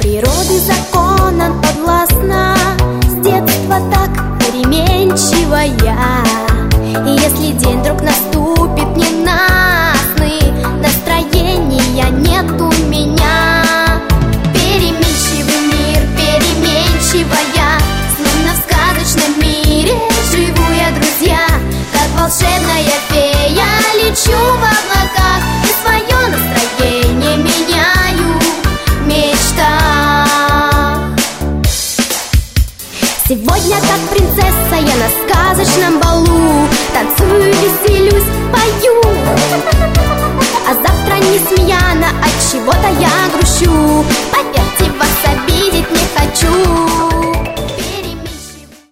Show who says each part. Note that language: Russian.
Speaker 1: Природы законам подвластна, с детства так переменчивая. И если день вдруг наступит ненастный, настроения нет у меня. Переменчивый мир, переменчивая, словно в сказочном мире живу я, друзья. Как волшебная фея лечу в облаках и свое настроение меняю в мечтах. Сегодня как принцесса я на сказочном балу, танцую, веселюсь, пою. А завтра не смеяна, от чего-то я грущу.